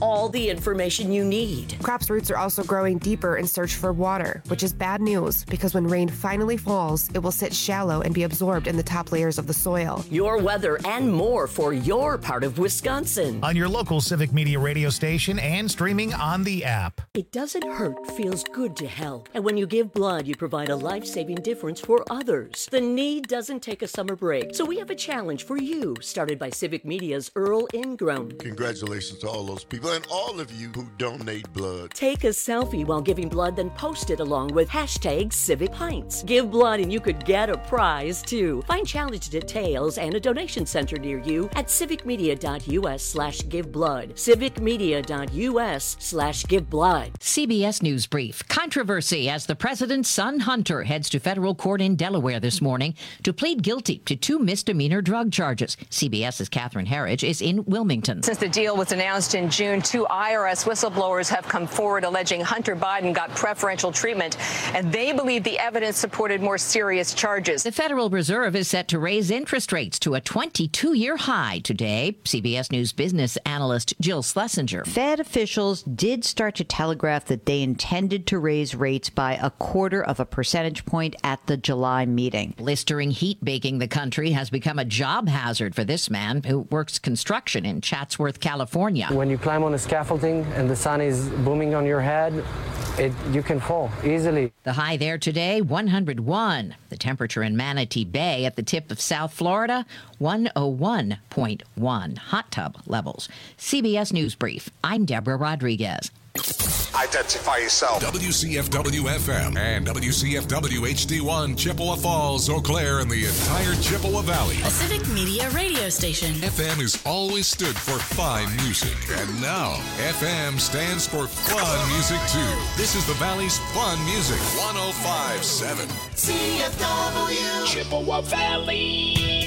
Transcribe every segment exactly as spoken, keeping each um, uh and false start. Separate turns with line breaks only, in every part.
all the information you need.
Crops' roots are also growing deeper in search for water, which is bad news because when rain finally falls, it will sit shallow and be absorbed in the top layers of the soil.
Your weather and more for your part of Wisconsin.
On your local Civic Media radio station and streaming on the app.
It doesn't hurt, feels good to help. And when you give blood, you provide a life-saving difference for others. The need doesn't take a summer break. So we have a challenge for you, started by Civic Media's Earl Ingram.
Congratulations to all those people and all of you who donate blood.
Take a selfie while giving blood, then post it along with hashtag Civic Pints. Give blood and you could get a prize too. Find challenge details and a donation center near you at civicmedia.us slash give blood. civicmedia.us slash give blood.
C B S News Brief. Controversy as the president's son Hunter heads to federal court in Delaware this morning to plead guilty to two misdemeanor drug charges. CBS's Catherine Herridge is in Wilmington.
Since the deal was announced in June, two I R S whistleblowers have come forward alleging Hunter Biden got preferential treatment, and they believe the evidence supported more serious charges.
The Federal Reserve is set to raise interest rates to a twenty-two-year high today. C B S News business analyst Jill Schlesinger.
Fed officials did start to telegraph that they intended to raise rates by a quarter of a percentage point at the July meeting.
Blistering heat baking the country has become a job hazard for this man who works construction in Chatsworth, California.
When you climb on a scaffolding and the sun is booming on your head, it, you can fall easily.
The high there today, one hundred one. The temperature in Manatee Bay at the tip of South Florida, one oh one point one. Hot tub levels. C B S News Brief. I'm Deborah Rodriguez.
Identify yourself.
W C F W F M and W C F W H D one, Chippewa Falls, Eau Claire, and the entire Chippewa Valley.
A Civic Media radio station.
F M has always stood for fine music. And now, F M stands for fun music, too. This is the Valley's fun music. one oh five point seven.
C F W.
Chippewa Valley.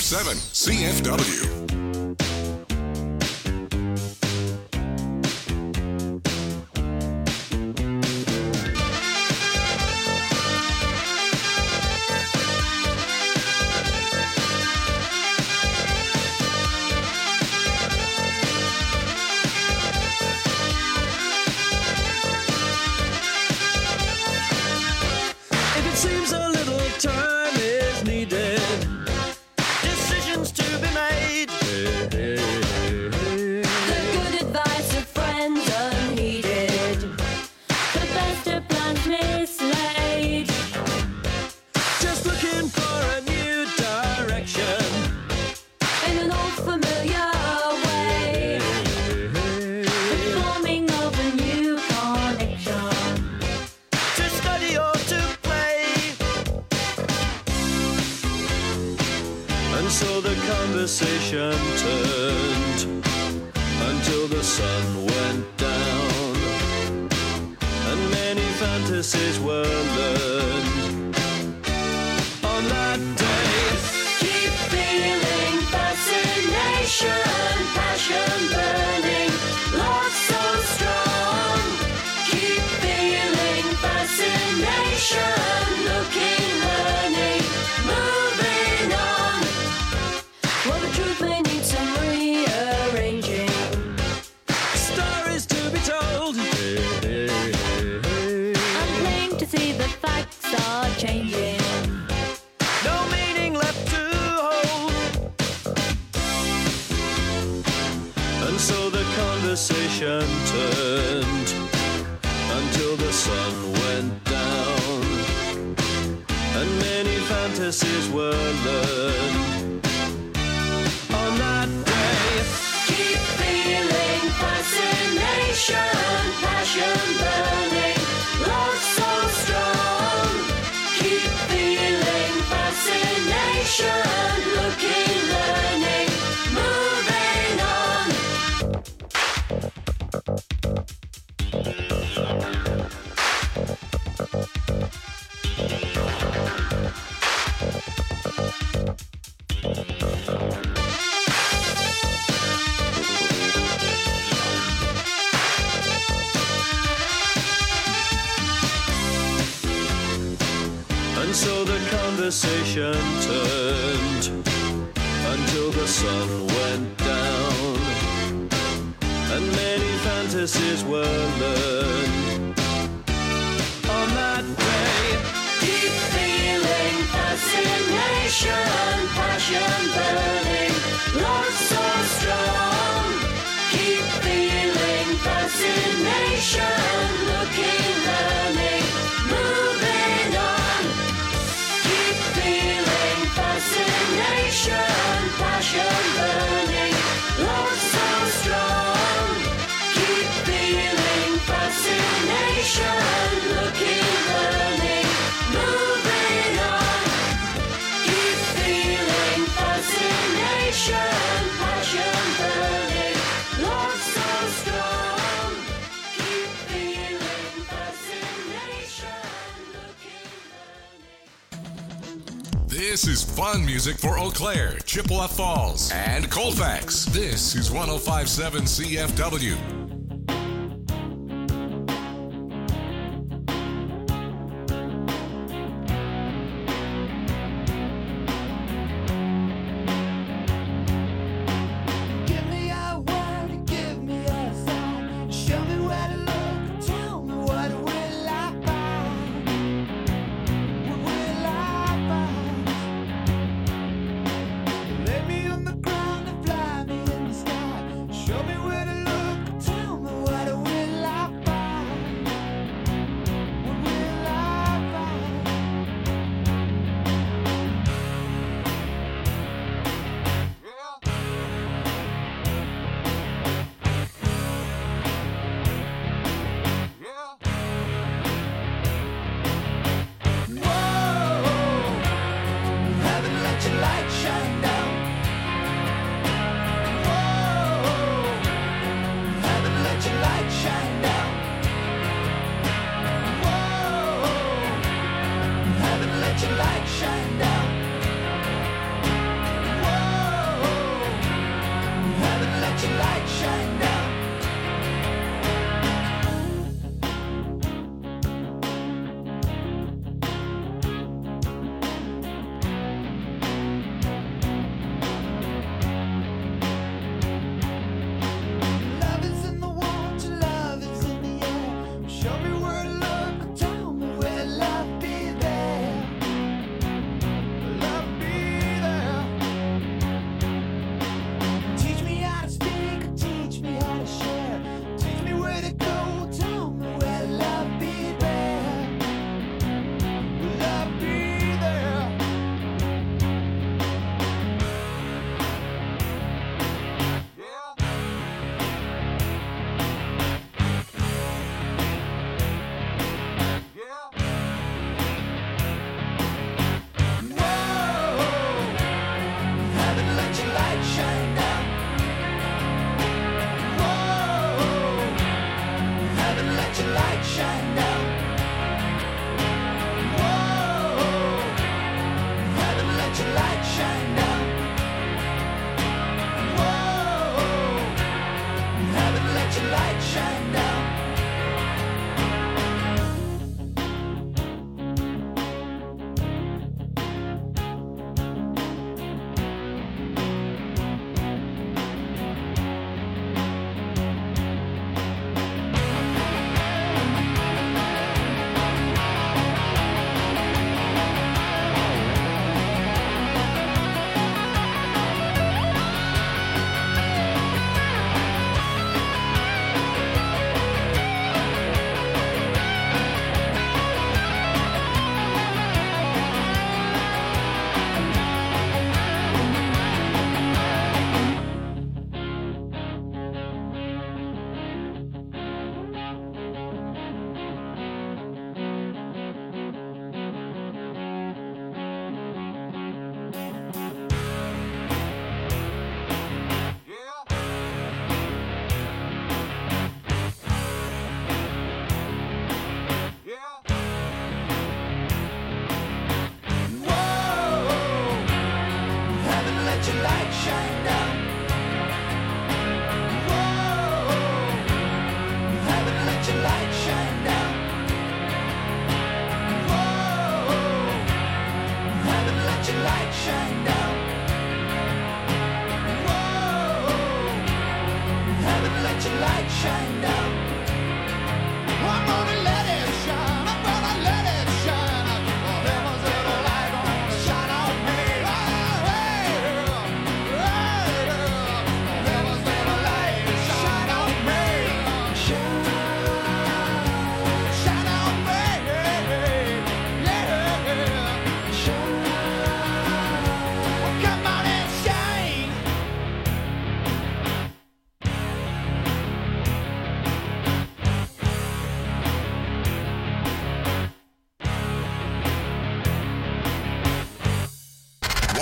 seven C F W.
Conversation turned until the sun went down, and many fantasies were learned on that day. Deep feeling, fascination, passion burning, love so strong. Keep feeling, fascination, looking, learning, moving on. Fascination, passion burning, love so strong. Keep feeling fascination, looking, learning, moving on. Keep feeling fascination, passion burning, love so strong. Keep feeling fascination, looking, learning.
This is fun music for Eau Claire, Chippewa Falls, and Colfax. This is one oh five point seven C F W.
Lay me on the ground and fly me in the sky. Show me where to look.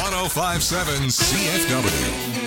one oh five point seven C F W.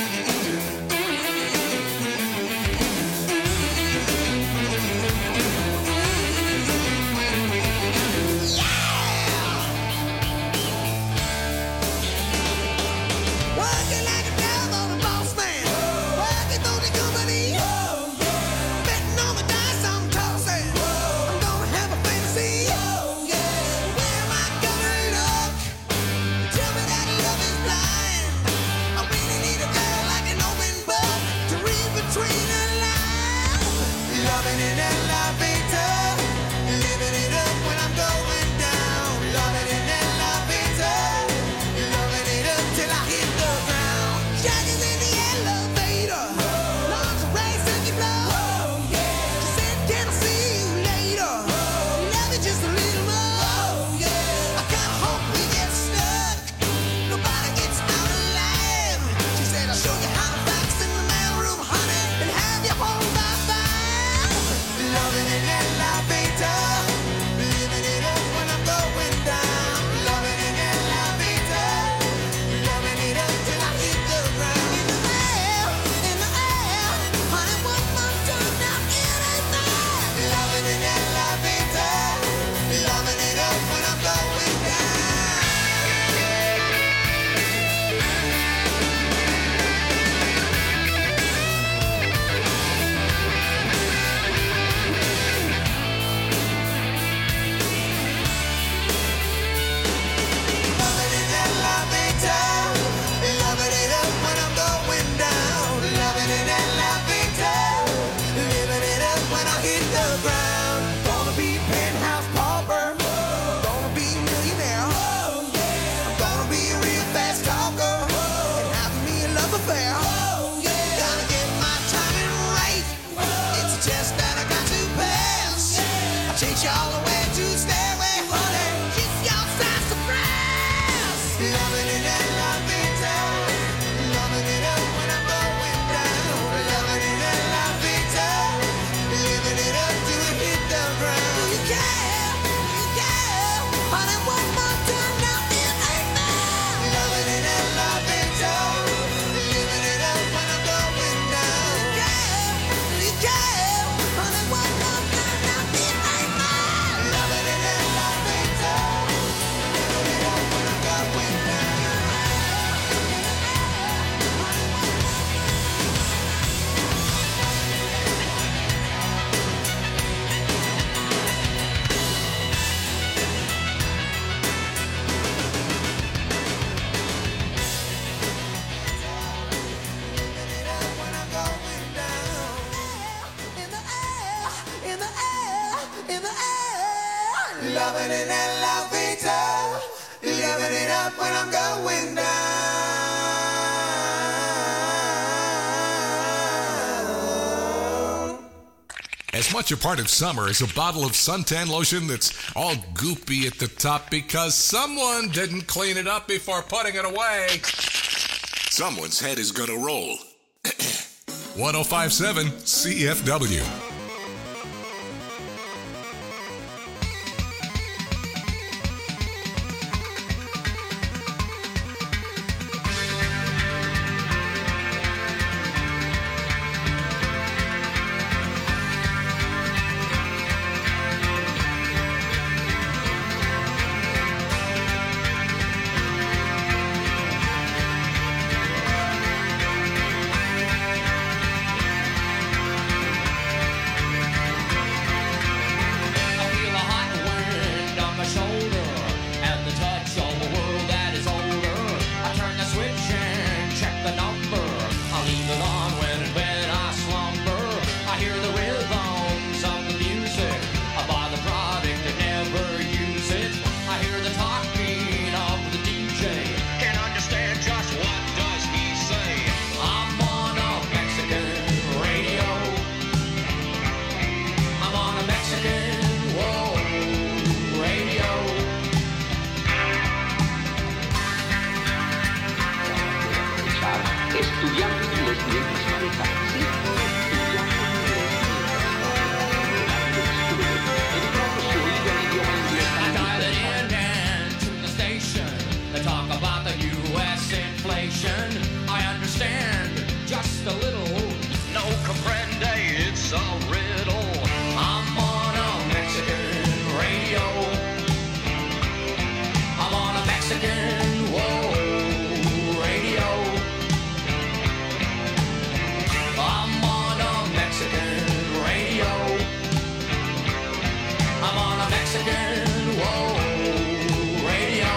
Loving it and loving it, living it up when I'm going down.
As much a part of summer as a bottle of suntan lotion that's all goopy at the top because someone didn't clean it up before putting it away. Someone's head is gonna roll. one oh five point seven C F W.
I dial it in and tune the station. They talk about the U
Mexican, whoa, radio. I'm on a Mexican radio. I'm on a Mexican, whoa, radio.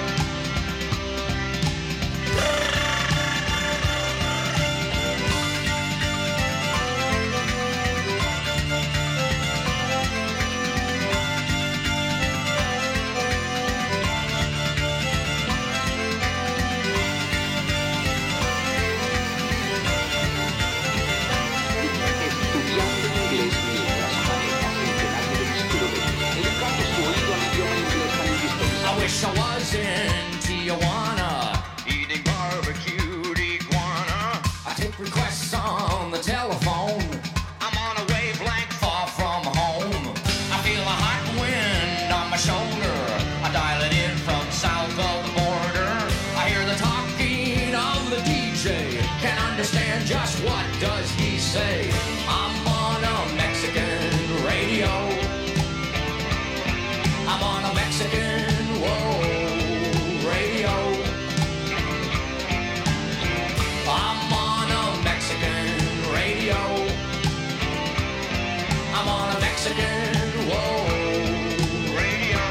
I wish I was in Tijuana, eating barbecued iguana. I take requests on the telephone. I'm on a wavelength far from home. I feel a hot wind on my shoulder. I dial it in from south of the border. I hear the talking of the D J. Can't understand just what does he say. I'm on a Mexican radio. I'm on a Mexican, whoa, radio. I'm on a Mexican radio. I'm on a Mexican, whoa, radio.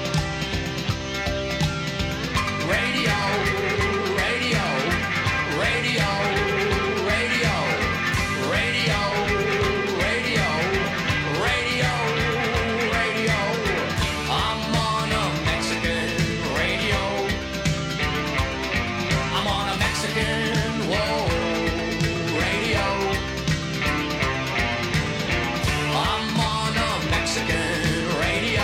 Radio, radio, radio, radio, radio, radio, radio, radio. I'm on a Mexican radio. I'm on a Mexican, whoa, radio. I'm on a Mexican radio.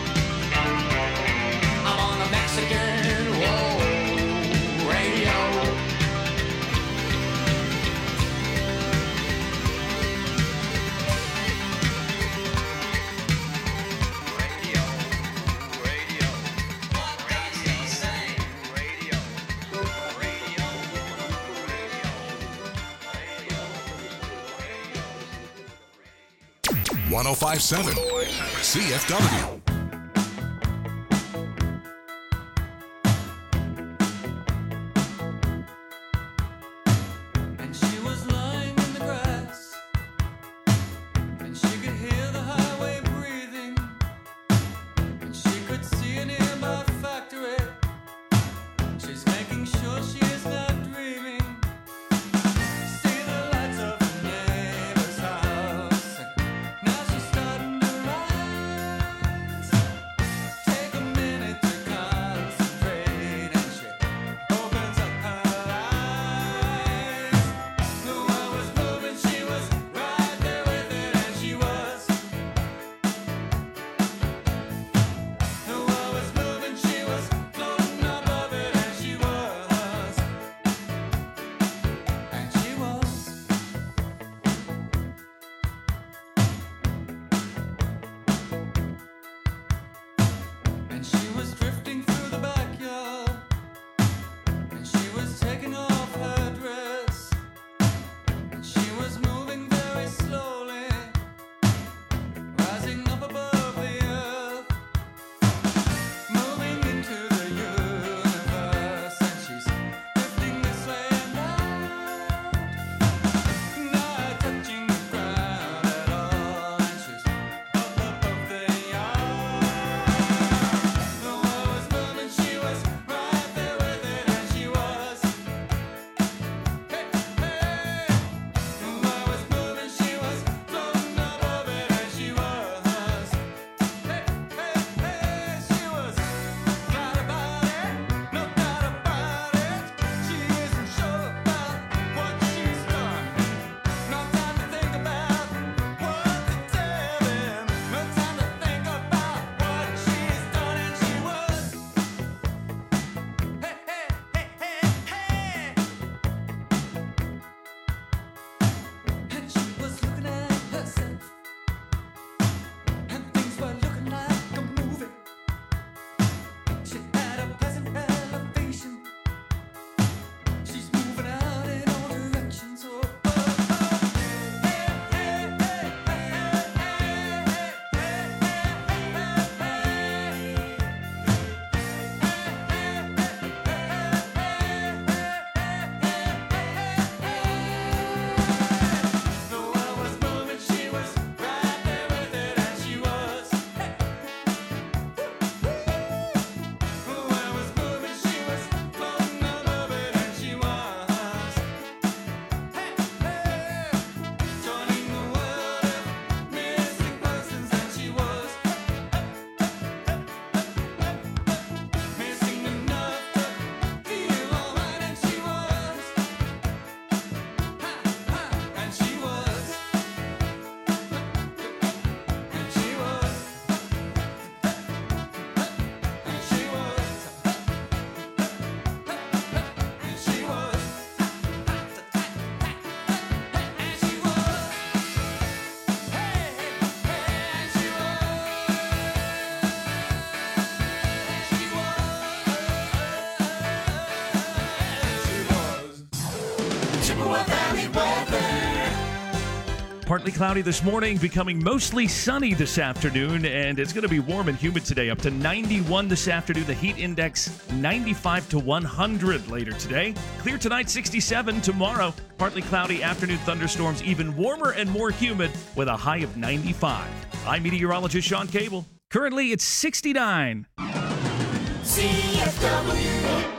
I'm on a Mexican, whoa, radio.
one oh five point seven C F W.
And she was lying in the grass, and she could hear the highway breathing, and she could see a nearby factory. She's making sure she is not dreaming. See the lights of her neighbor's house. Now she's starting to rise.
Partly cloudy this morning, becoming mostly sunny this afternoon, and it's going to be warm and humid today, up to ninety-one this afternoon. The heat index ninety-five to one hundred later today. Clear tonight, sixty-seven. Tomorrow, partly cloudy, afternoon thunderstorms, even warmer and more humid with a high of ninety-five. I'm meteorologist Sean Cable. Currently, it's sixty-nine.
C F W.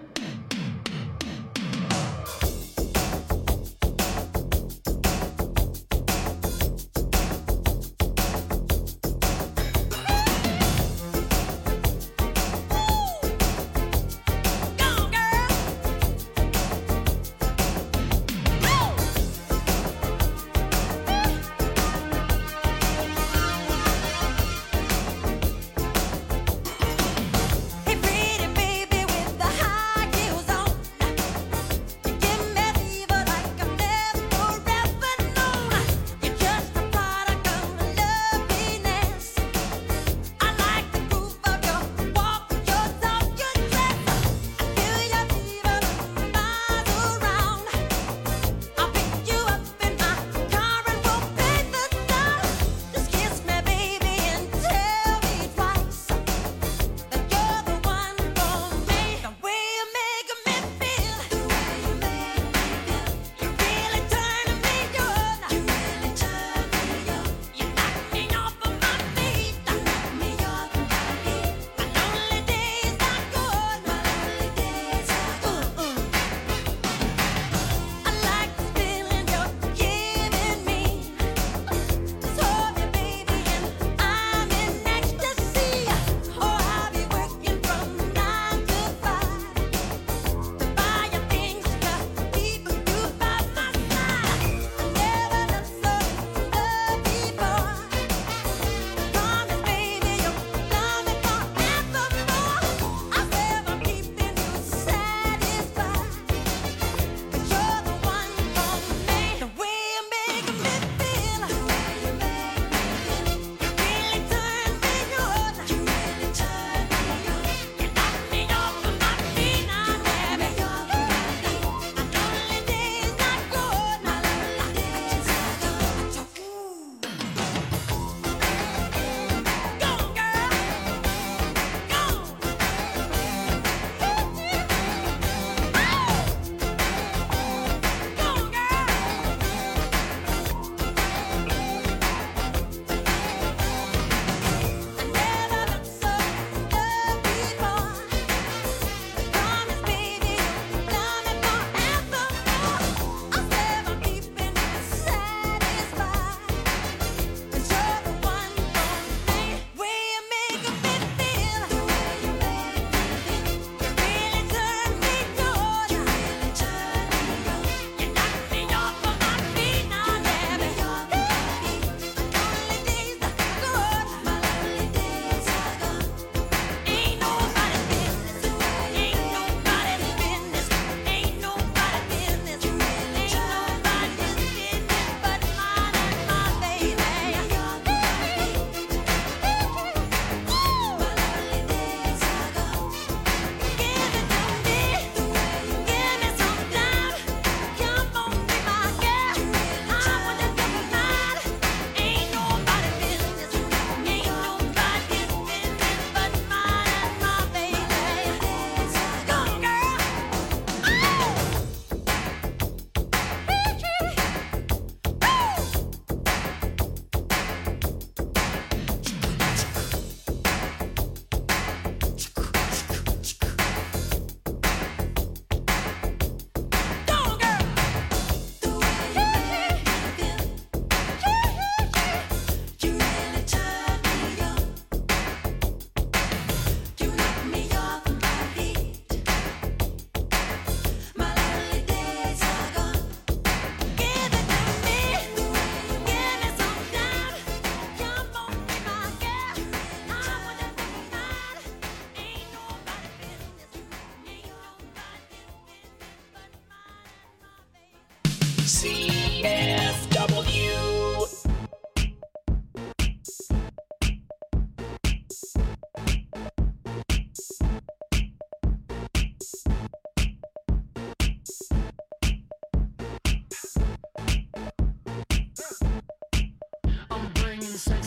C F W.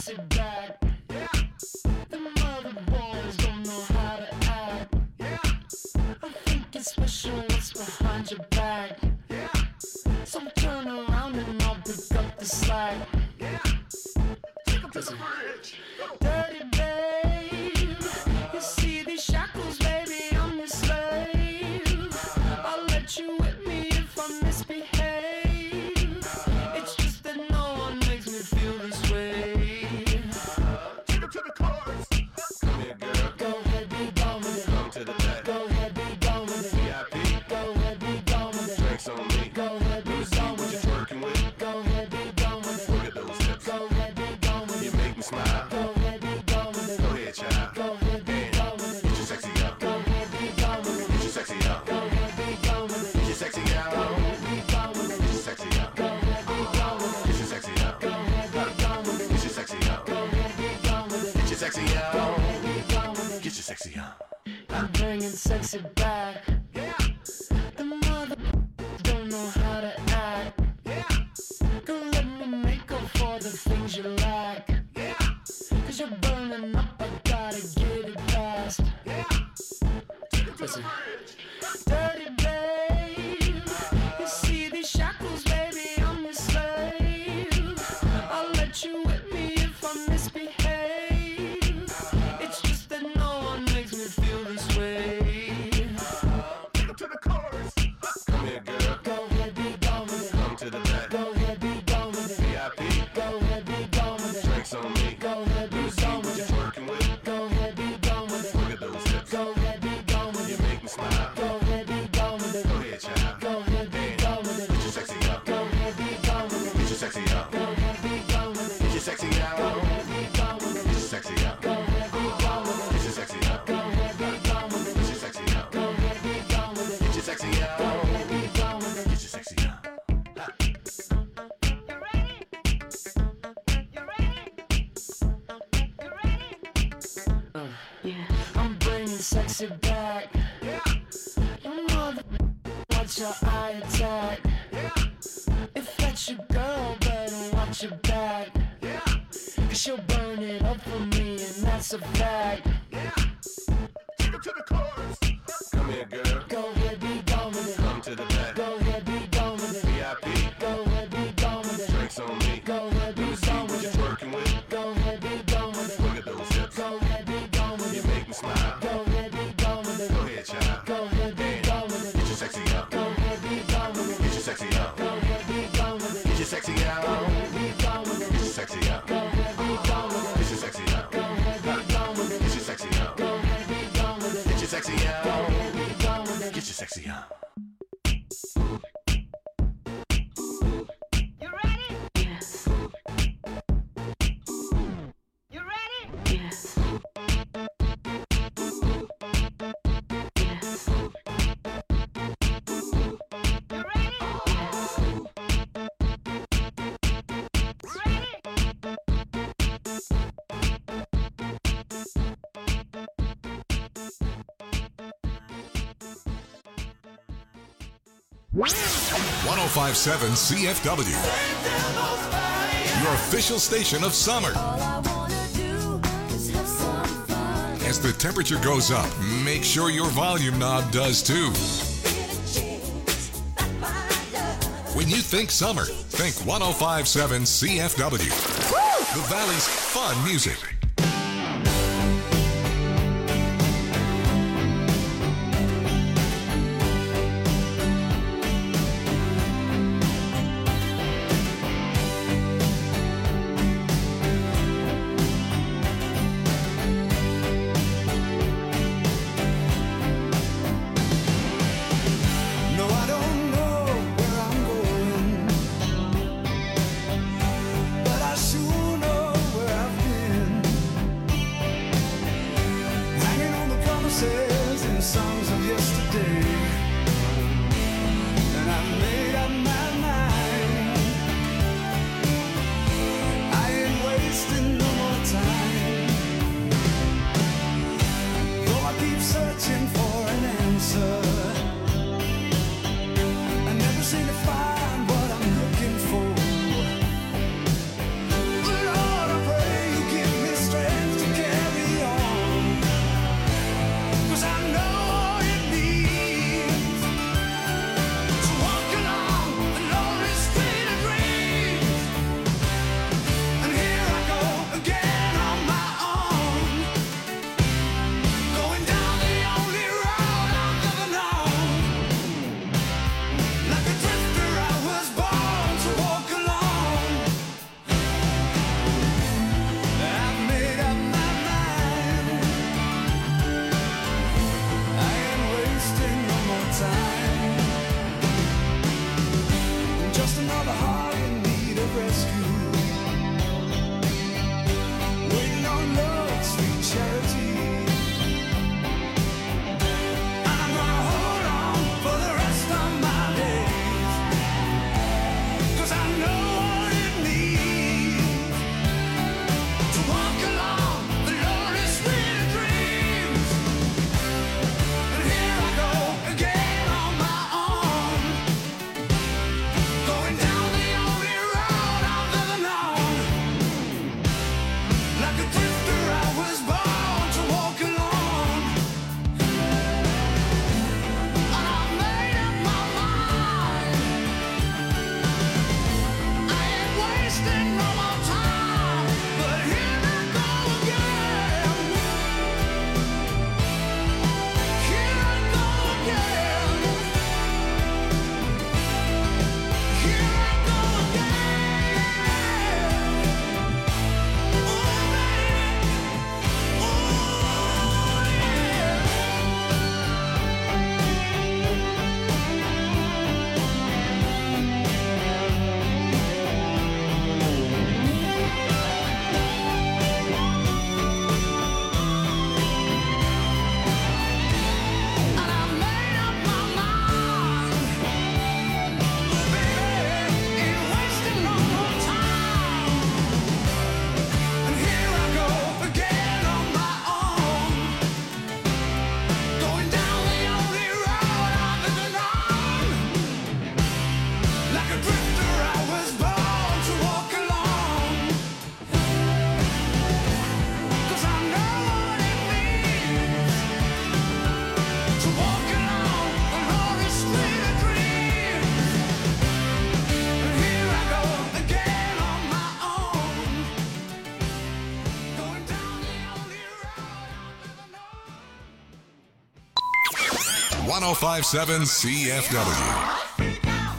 sexy back. The mother boys don't know how to act. I think it's special what's behind your back. So turn around and I'll pick up the slack. Take up to the bridge. Dirty babe, you see these shackles, baby, I'm your slave. I'll let you whip me if I misbehave. It's just that no one makes me feel this way. Take up to the chorus. Come here, girl. Go ahead, be gone with it. Come to the back. Go ahead, be gone with it. V I P. Go ahead, be gone with it. Drinks on me. Go ahead, be gone with it. Working with. Go ahead, be gone with it. Look at those hips. Go ahead, be gone with it. You make me smile. Go ahead, be gone with it. Go ahead, child. Go ahead, be gone with it. Get your sexy up. Go ahead, be gone with it. Get your sexy up. Go ahead, be gone with it. Get your sexy up. Go ahead, be gone with it. Get your sexy up. Go ahead, be gone with it. Get your sexy up. Go ahead, be gone with it. Get your sexy up. Go ahead, be gone with it. Get your sexy up. Go ahead, be gone with it. Get your sexy up. I'm bringing sexy back. The mother don't know how to act. Go let me make up for the things you lack. Cause you're burning up, I gotta get it fast. Listen. Dirty babe, you see these shackles, baby, I'm your slave. I'll let you whip me if I misbehave. It's just that no one makes me feel this way. Take up to the chorus. Come here, girl. Go ahead, be gone with it. Come to the back. Go ahead, be gone with it. V I P. Go ahead, be gone with it. Drinks on me. Go ahead, be gone with it. Working with. Go ahead, be gone with it. Look at those hips. Go ahead, be gone with it. You make me smile. Go ahead, be gone with it. Go ahead, child. Go ahead, be gone with it. Get your sexy up. Go ahead, be gone with it. Get your sexy up. Go ahead, be gone with it. Get your sexy up. Go ahead, be gone with it. Get your sexy up. Go ahead, be gone with it. Get your sexy up. Go ahead, be gone with it. Get your sexy up. Go ahead, be gone with it. Get your sexy up. Go ahead, be gone with it. Get your sexy up. I'm bringing sexy back. Your mother, watch your eye attack. If that's your girl, better watch your back. Cause she'll burn it up for me, and that's a fact. Take it to the chorus. Come here, girl. Go ahead, be gone with it. Come to the back. Go ahead, be gone with it. V I P. Go ahead, be gone with it. Drinks on me. Go ahead, be gone with it. Working with. Go ahead, be gone with it. Look at those hips. Go ahead, be gone with it. You make me smile. Go ahead, be gone with it. Go ahead, child. Go ahead, be gone with it. Get your sexy up. Go ahead, be gone with it. Get your sexy up. Go ahead, be gone with it. Get your sexy up. Go ahead, be gone with it. Get your sexy up. Go ahead, be gone with it. Get your sexy up. Go ahead, be gone with it. Get your sexy up. Go ahead, be gone with it. Get your sexy up. Go ahead, be gone with it. Get your sexy up.
You ready? Yes. You ready? Yes. Yes. You ready? Yes.
one oh five point seven C F W, your official station of summer. As the temperature goes up, make sure your volume knob does too. When you think summer, think one oh five point seven C F W, the Valley's fun music.
Find what I'm looking for. Lord, I pray you
one oh five point seven C F W.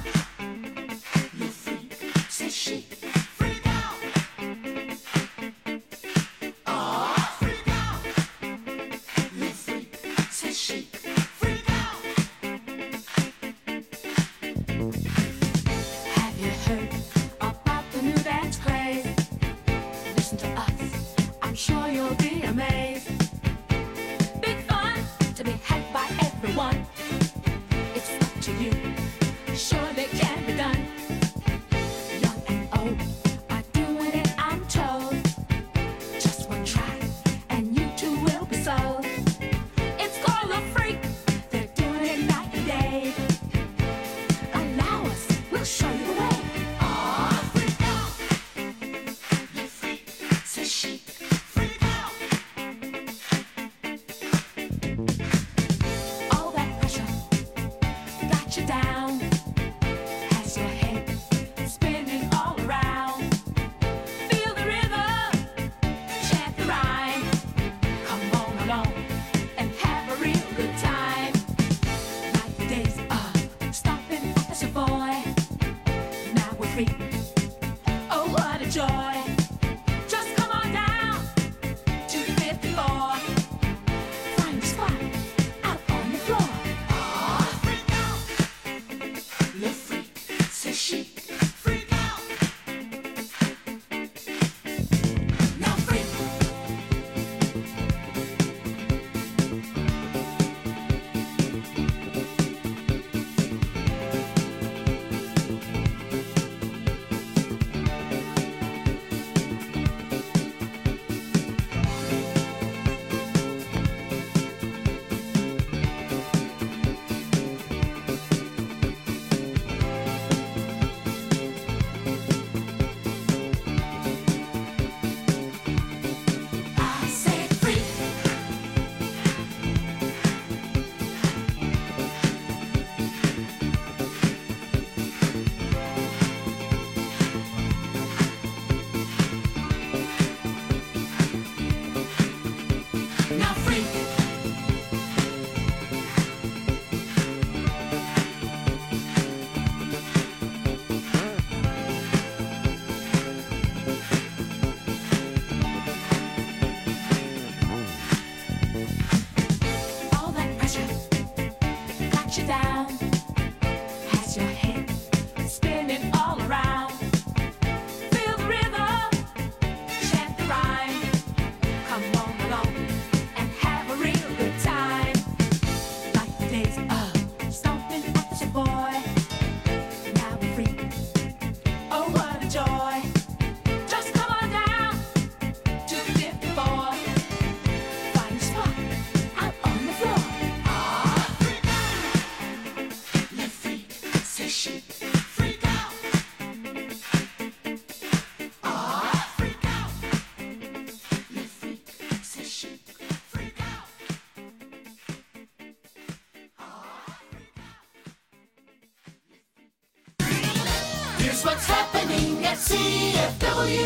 Here's what's happening at C F W.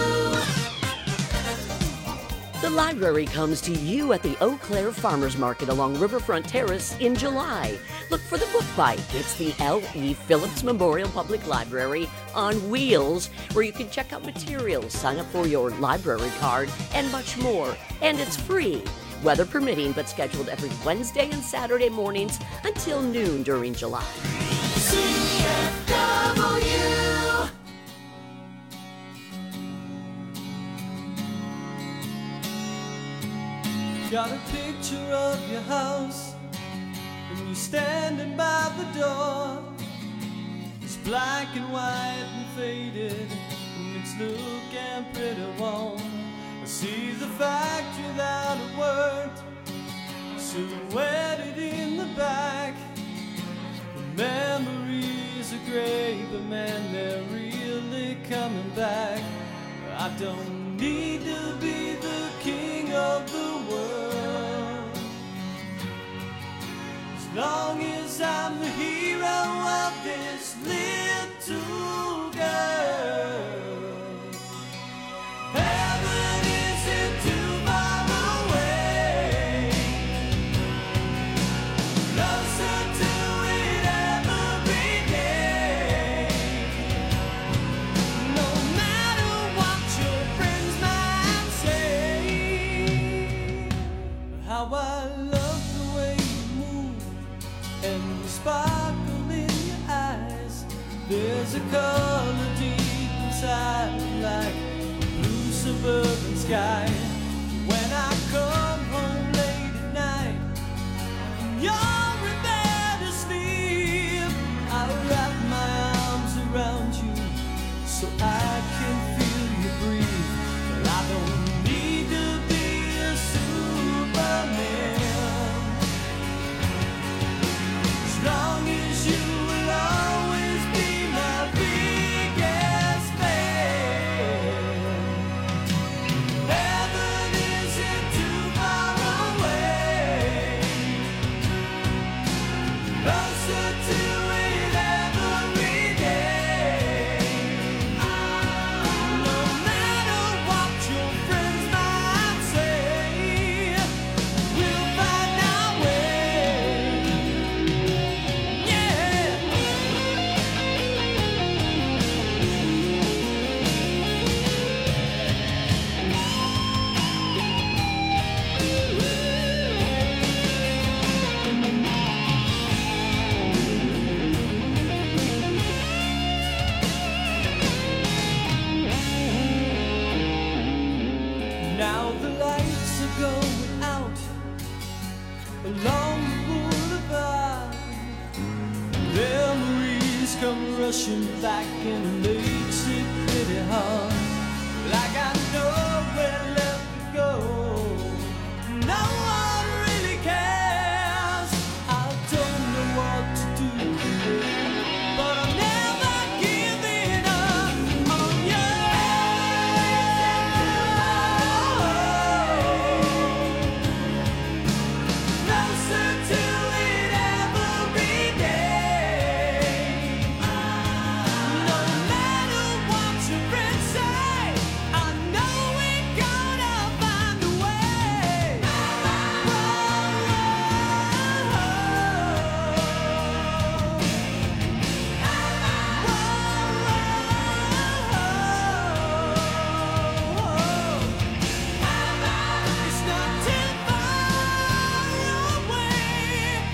The library comes to you at the Eau Claire Farmers Market along Riverfront Terrace in July. Look for the Book Bite. It's the L E Phillips Memorial Public Library on wheels, where you can check out materials, sign up for your library card, and much more. And it's free, weather permitting, but scheduled every Wednesday and Saturday mornings until noon during July.
C F W.
Got a picture of your house, and you're standing by the door. It's black and white and faded, and it's looking pretty warm. I see the factory that it worked, silhouetted in the back. The memories are great, but man, they're really coming back. I don't need to be the king of the world, as long as I'm the hero of this little girl. Heaven isn't too far away. Love sparkle in your eyes. There's a color deep inside, like a blue suburban sky. When I come home late at night, and you're in bed asleep, I wrap my arms around you so I can feel you breathe. Well, I don't need to be a Superman, as long as you will always be my biggest fan. Heaven isn't too far away, closer to it every day. No matter what your friends might say, we'll find our way. Yeah. Now the lights are going out along the boulevard. Memories come rushing back and it makes it pretty hard. Like I know where left to go. No one really cares. I don't know what to do, but I'm never giving up on you. Closer to it every day. No matter what your friends say, I know we're gonna find a way. It's not too far away.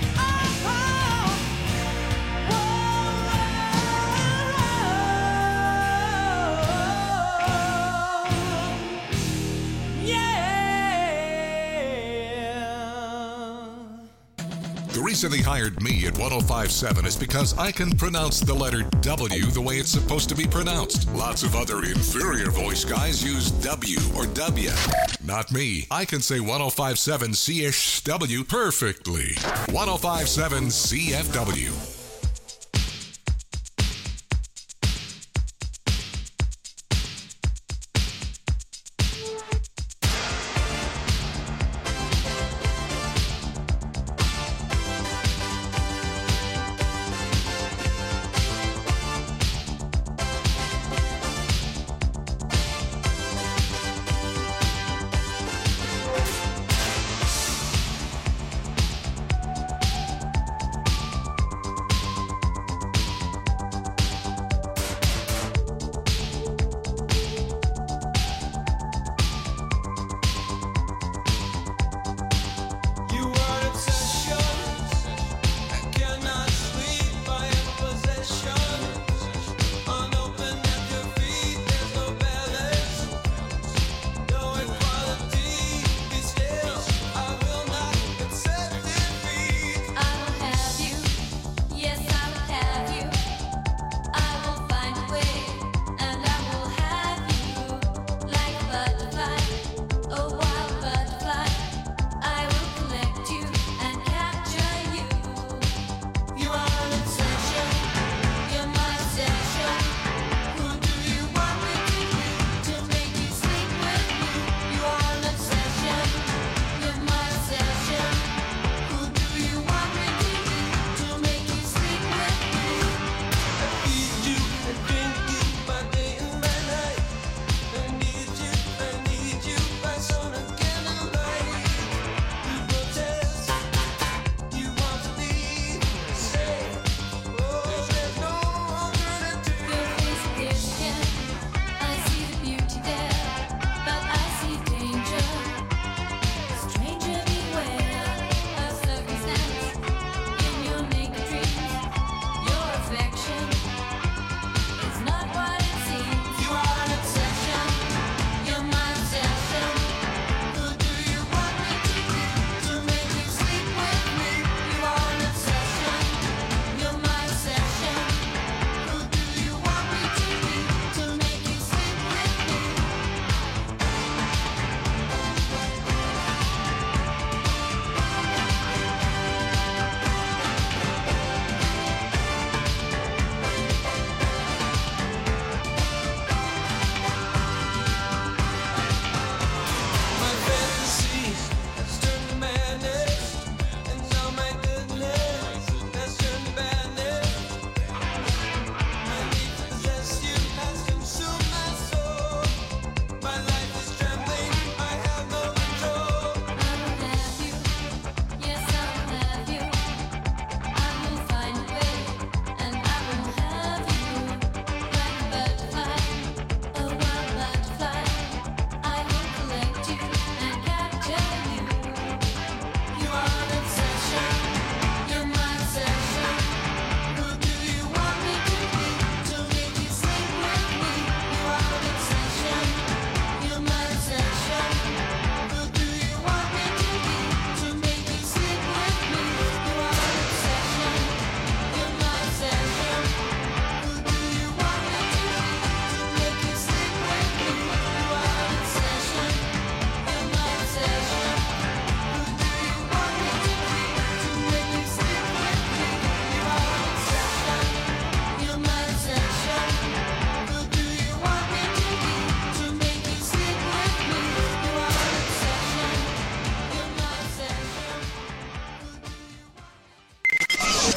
The reason they hired me at one oh five point seven is because I can pronounce the letter W the way it's supposed to be pronounced. Lots of other inferior voice guys use W or W. Not me. I can say one oh five point seven C H W perfectly. one oh five point seven C F W.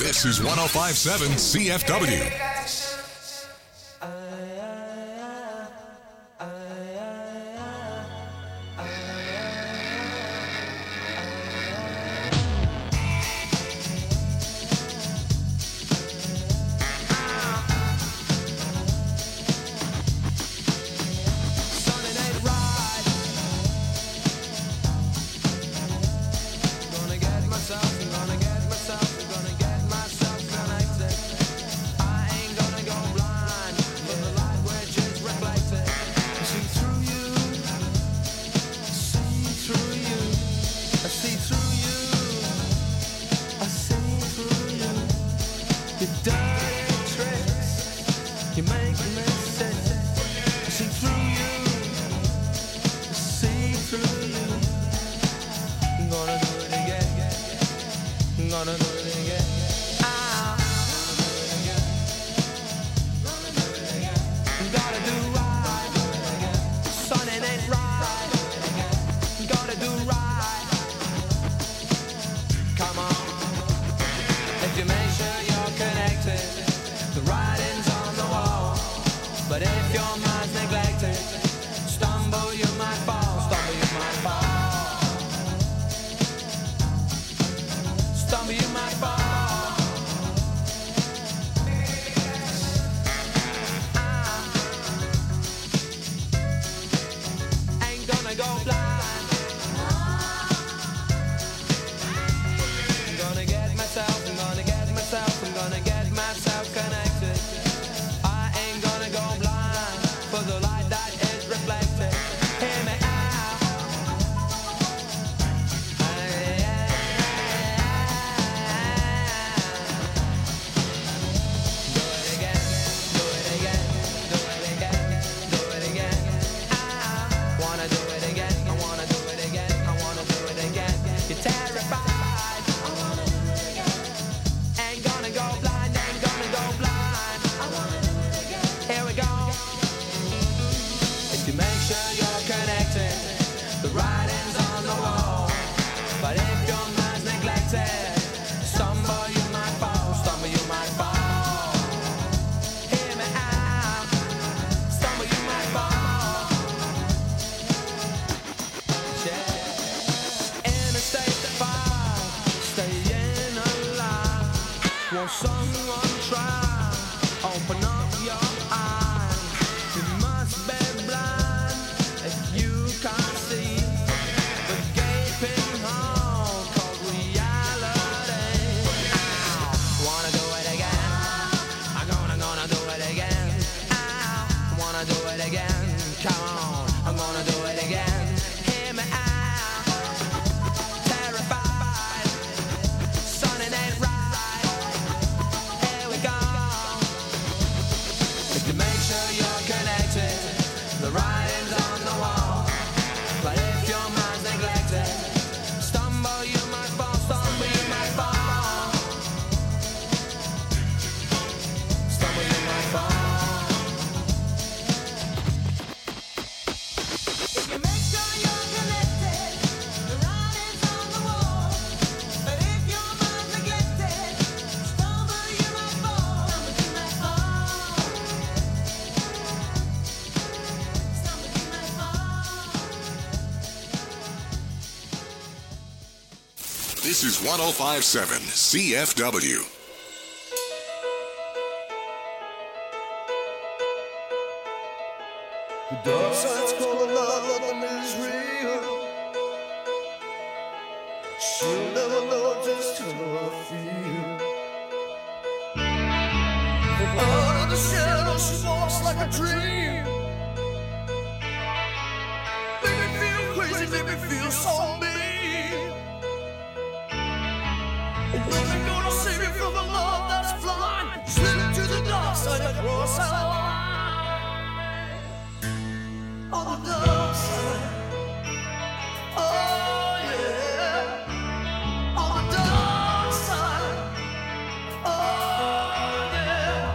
This is one oh five point seven C F W. This is one oh five point seven C F W.
The dark side's calling out that the misery. She'll never know just how I feel. From out of the shadow she walks like a dream. Make me feel crazy, make me feel so mean. Nothing gonna save me from the love that's blind. Slip to the dark side and cross our line. On the dark side. Oh yeah. On the dark side. Oh yeah.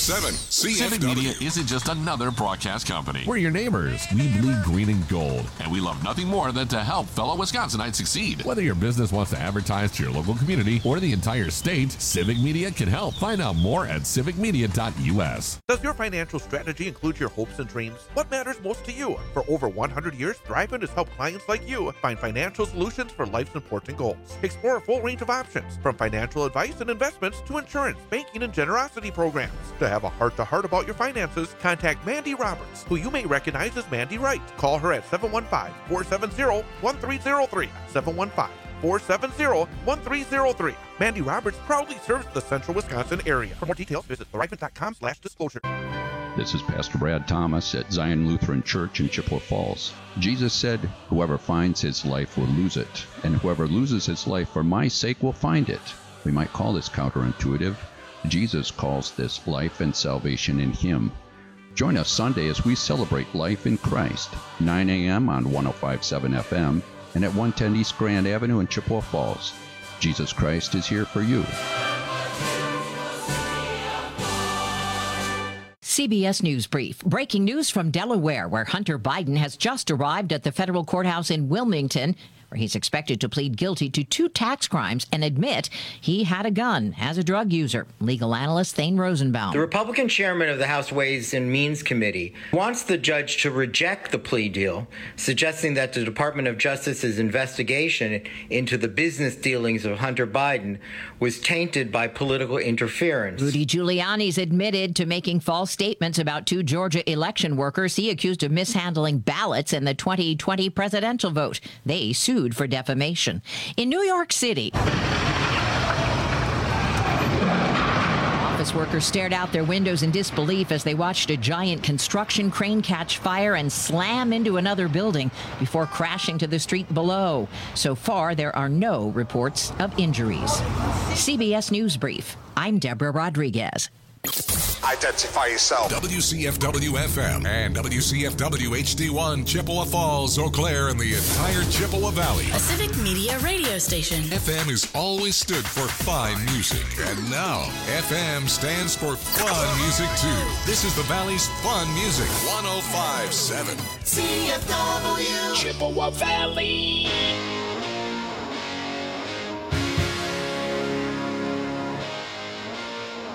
seven. C F W.
Civic Media isn't just another broadcast company.
We're your neighbors. We bleed green and gold.
And we love nothing more than to help fellow Wisconsinites succeed.
Whether your business wants to advertise to your local community or the entire state, Civic Media can help. Find out more at civic media dot U S.
Does your financial strategy include your hopes and dreams? What matters most to you? For over one hundred years, Thriven has helped clients like you find financial solutions for life's important goals. Explore a full range of options, from financial advice and investments to insurance, banking, and generosity programs. To have a heart-to-heart about your finances, contact Mandy Roberts, who you may recognize as Mandy Wright. Call her at seven one five, four seven zero, one three zero three, seven one five, four seven zero, one three zero three. Mandy Roberts proudly serves the central Wisconsin area. For more details, visit thriven dot com slash disclosure.
This is Pastor Brad Thomas at Zion Lutheran Church in Chippewa Falls. Jesus said, "Whoever finds his life will lose it, and whoever loses his life for my sake will find it." We might call this counterintuitive. Jesus calls this life and salvation in him. Join us Sunday as we celebrate life in Christ, nine a.m. on one oh five point seven F M and at one ten East Grand Avenue in Chippewa Falls. Jesus Christ is here for you.
C B S News Brief. Breaking news from Delaware, where Hunter Biden has just arrived at the federal courthouse in Wilmington, where he's expected to plead guilty to two tax crimes and admit he had a gun as a drug user. Legal analyst Thane Rosenbaum.
The Republican chairman of the House Ways and Means Committee wants the judge to reject the plea deal, suggesting that the Department of Justice's investigation into the business dealings of Hunter Biden was tainted by political interference.
Rudy Giuliani's admitted to making false statements about two Georgia election workers he accused of mishandling ballots in the twenty twenty presidential vote. They sued for defamation. In New York City, office workers stared out their windows in disbelief as they watched a giant construction crane catch fire and slam into another building before crashing to the street below. So far, there are no reports of injuries. C B S News Brief. I'm Deborah Rodriguez.
Identify yourself.
W C F W F M and W C F W H D one, Chippewa Falls, Eau Claire, and the entire Chippewa Valley.
A Civic Media radio station.
F M has always stood for fine music, and now F M stands for fun music too. This is the Valley's fun music. one oh five point seven
C F W
Chippewa Valley.